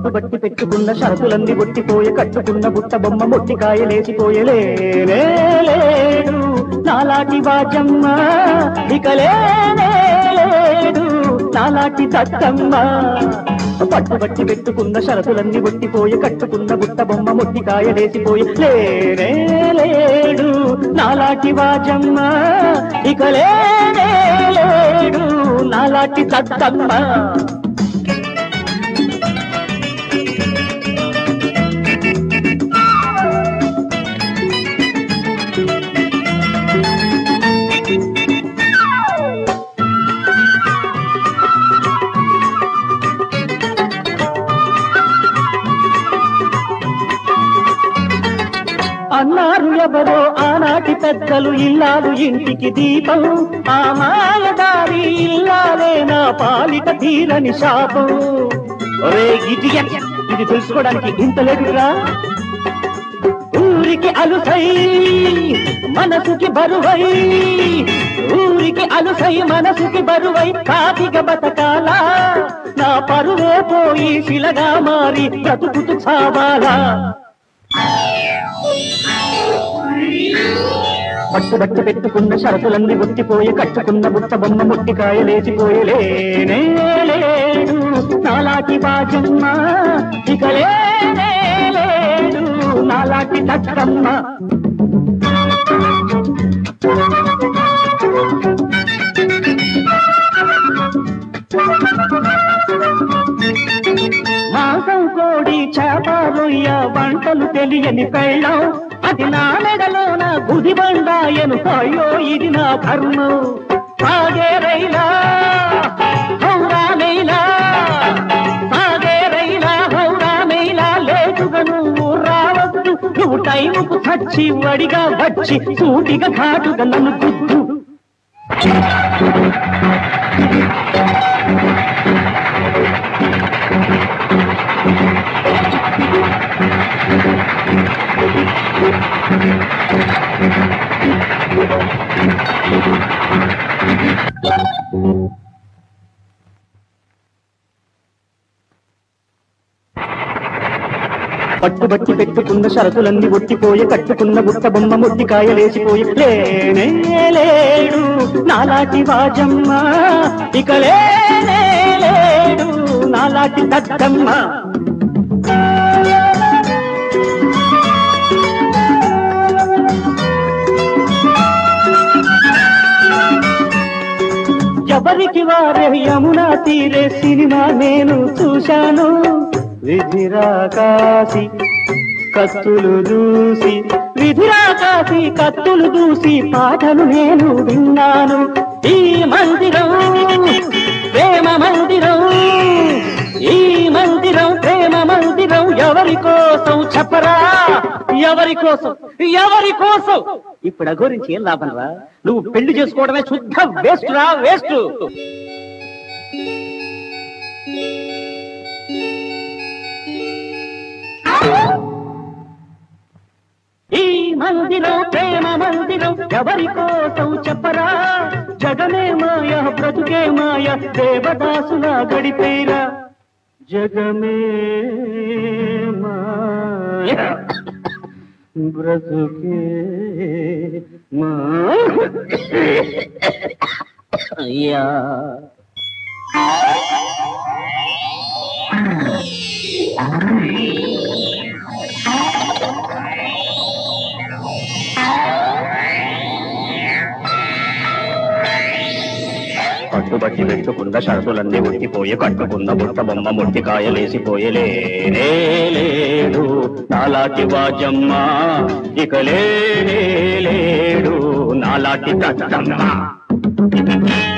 పట్టుబట్టి పెట్టుకున్న షరతులన్నీ ఒట్టిపోయే కట్టుకున్న బుట్ట బొమ్మ మొట్టికాయలేసిపోయలేడు నాలాటి బాజమ్మ ఇక లేడు నాలాటి తత్తమ్మ పట్టుబట్టి పెట్టుకున్న షరతులన్నీ ఒట్టిపోయే కట్టుకున్న బుట్ట బొమ్మ మొట్టికాయలేసిపోయే లేడు నాలాటి బాజమ్మ ఇక లేడు నాలాటి తత్తమ్మ అన్నారు ఎవరో ఆనాటి పెద్దలు ఇల్లాలు ఇంటికి దీపం ఆ మాయదారి ఇల్లాలే నా పాలిట తీరని శాపం ఇది తెలుసుకోవడానికి ఇంత లేదురా ఊరికి అలుసై మనసుకి బరువై ఊరికి అలుసై మనసుకి బరువై కాకిగా బతకాలా నా పరువే పోయి శిలగా మారి బ్రతుకుతూ చావాలా పట్టుబట్టి పెట్టుకున్న షరతులన్నీ ఒట్టిపోయి కట్టుకున్న బుట్ట బొమ్మ మొట్టికాయలేసిపోయలేడు నాలాటి బాజమ్మ ఇక లేడు నాలాటి తత్తమ్మ మాంసం కోడి చేప రొయ్య వంటలు తెలియని పెళ్ళం అది నా మెడలోన గుది బండాయను అయ్యో ఇది నా కర్మం సాగే రైలా హౌరా మెయిలా సాగే రైలా హౌరా మెయిలా లేటుగా నువ్వు రావద్దు నువ్వు టైముకు చచ్చి వడిగా వచ్చి సూటిగా ఘాటుగా నన్ను గుద్దు పట్టుబట్టి పెట్టుకున్న షరతులన్నీ ఒట్టిపోయి కట్టుకున్న బుట్ట బొమ్మ మొట్టికాయలేసిపోయి లేడు నాలాటి బాజమ్మ ఇక లేడు నాలాటి తత్తమ్మ ఎవరికి వారే యమునా తీరే సినిమా నేను చూశాను విధిరాకాశి కత్తులు దూసి పాటలు నేను విన్నాను ఈ మందిరం ప్రేమ మందిరం ఈ మందిరం ప్రేమ మందిరం ఎవరి కోసం చెప్పరా ఎవరి కోసం ఇప్పుడు ఆ గురించి ఏం లాభం రా నువ్వు పెళ్లి చేసుకోవడమే శుద్ధ వేస్ట్ రా వేస్ట్ ఈ మందిరం ప్రేమ మందిరం ఎవరి కోసం చెప్పరా జగమే మాయ బ్రతుకే మాయ దేవదాసులా గడిపేరా జగమే మాయ బ్రతుకే మాయ పట్టుబట్టి పెట్టుకున్న షరతులన్నీ ఒట్టిపోయి కట్టుకున్న బుట్ట బొమ్మ మొట్టికాయలేసిపోయలేడు నాలాటి బాజమ్మ ఇక లేడు నాలాటి తత్తమ్మ